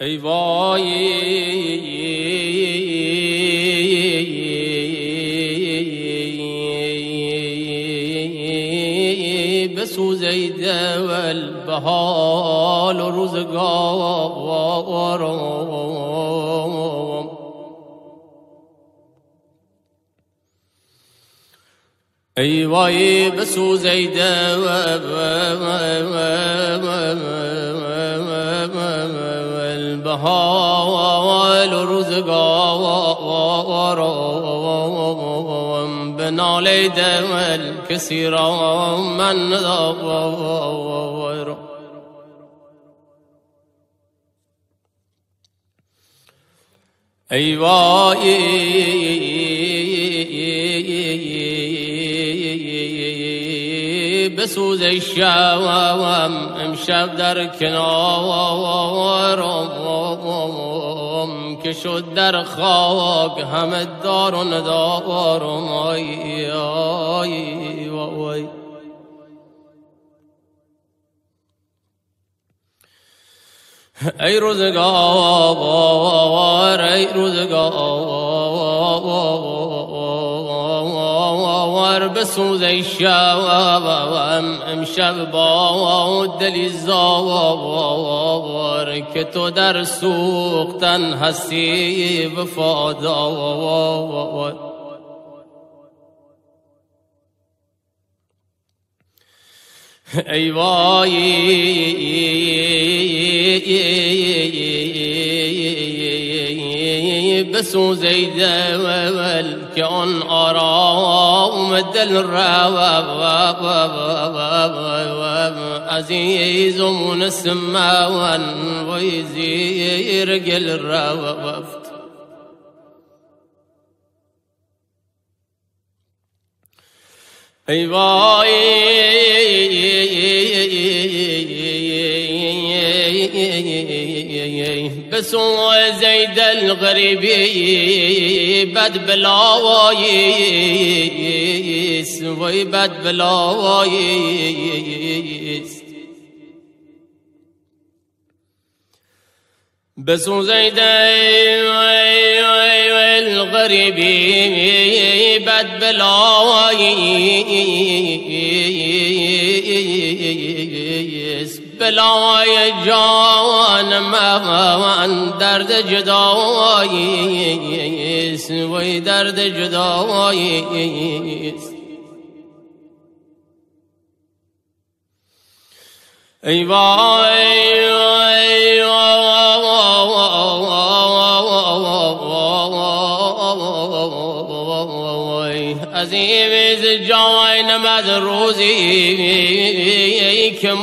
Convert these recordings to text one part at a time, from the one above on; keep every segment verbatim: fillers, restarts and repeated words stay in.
ای وای بسوزیده ول به حال و روزگارم، ای وای بسوزیده ول به حال و روزگارم، بنالیده ول کسی را من ندارم. ای وای بسوز شبم امشب در کنارم، که شد در خاک همه دار و ندارم. آی آی وای ای روزگار، ای روزگار بسوز شبم امشب با دلی زار، که تو در سوختن هستی وفادار. ای وای بسوزیده ول که آن آرام دل رو عزیز و منسمون وی زیر گل رفت. ای وای بسوزید الغریبی بد بلاییست، وی بد بلاییست. بسوزید الغریبی بد بلاییست، بلای جان من درد جداییست، وی درد جداییست. ای وای عزیز جان من روزی که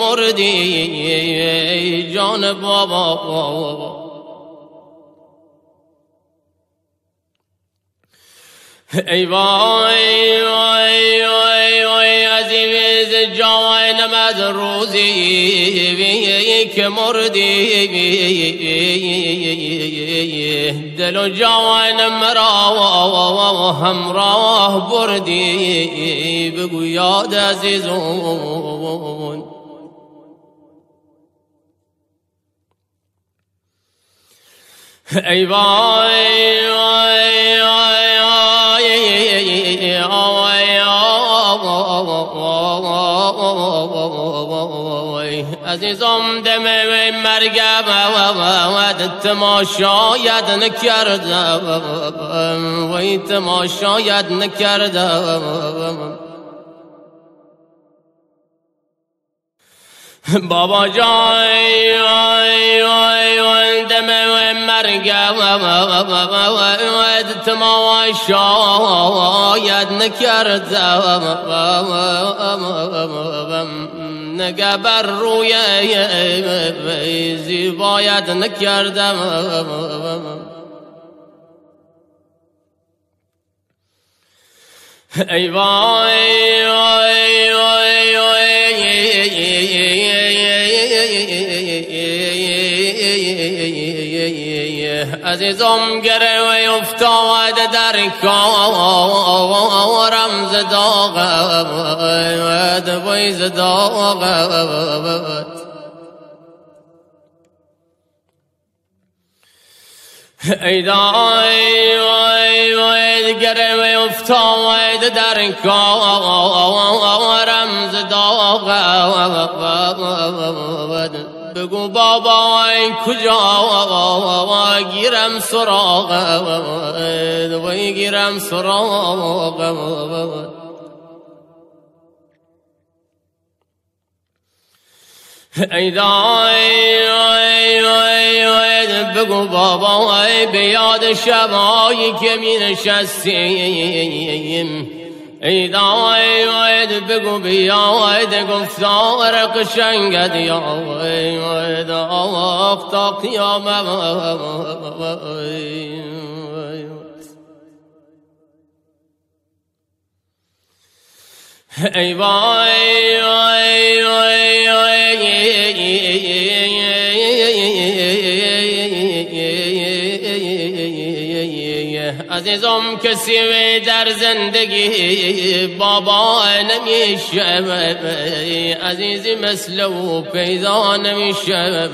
مردی جان بابا. ای وای وای وای وای عزیز جان من روزی که مردی دل و جان مرا همراه بردی، بگو یاد عزیزون. ای وای وای وای عزیزم دم مرگم ود تماشاید نکردم، وی تماشاید نکردم. بابا جای وای وای وای دم مرگم ود تماشاید نکردم، نگه بر روی زیبایت نکردم. ای وای وای وای عزیزم گره افتاد در کارم ز داغت وی ز داغت. ای دای وای وای گرم افتاد در کارم ز داغ بگو بابا این کجا گیرم سراغ وای گیرم سراغ ای دای وای وای وای بگو بابا ای به یاد شبایی که می نشستیم ای دای وای بگو بیاید گفتار قشنگت یا وای وای داغ تا قیامت ای وای وای وای عزیزم کسی در زندگی بابا نمیشه عزیزی مثل او پیدا نمیشه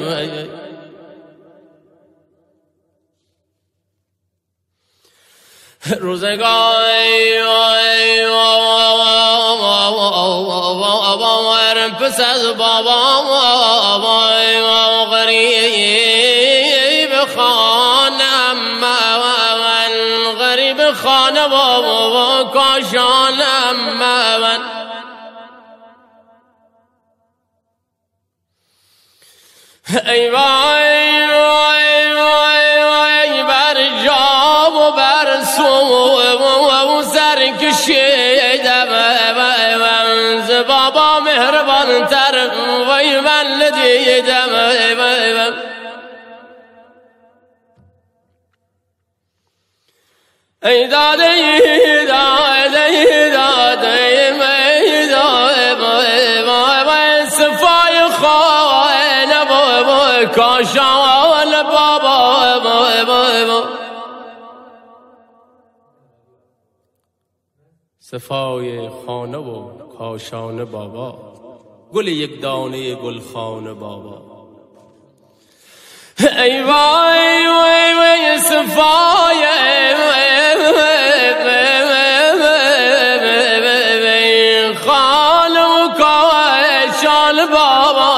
روزگاری پس از بابا غریب خانم من غریب خانه بابا کاشانم من ای وای وای وای وای بر جام و بر سو و سر کشیدم ز بابا مهربان تر وای من ندیدم ای داده ای داده ای داده ای داده صفای خانه بابا کاشان بابا صفای خانه و کاشان بابا گل یک دانه گل خانه بابا ای وای وای وای صفای خانه و کاشان بابا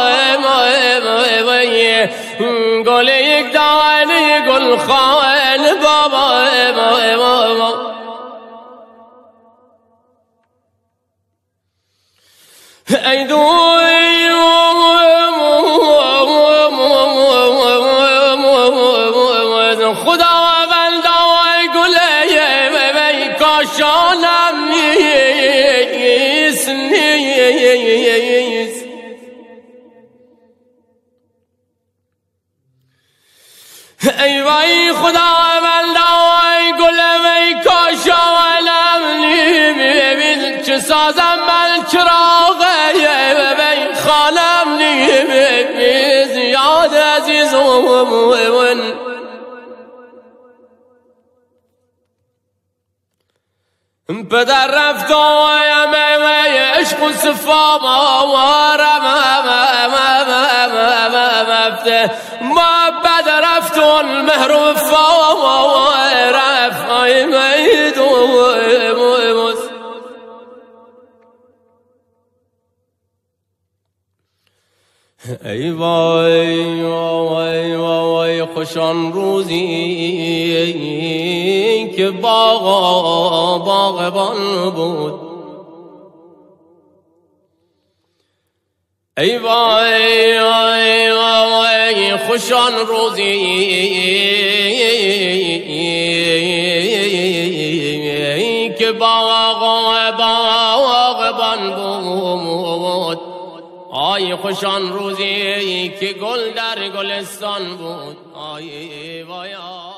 گل یک دانه گل خانه بابا ای دوی خدا بندای گله کاشانم نیست نیست ای وای خدا بندای گله کاشانم نیست چه سازم من چراغ خانم نیست یاد عزیزم پدر رفت آیم عشق و صفا مارم رفته ما بد رفت المهر و وفا رفت ای وای وای وای خوشان روزی که باغ باغبان بود ای وای وای وای خوشان روزی که باغ باغبان بود آی خوشان روزی که گل در گلستان بود آی وای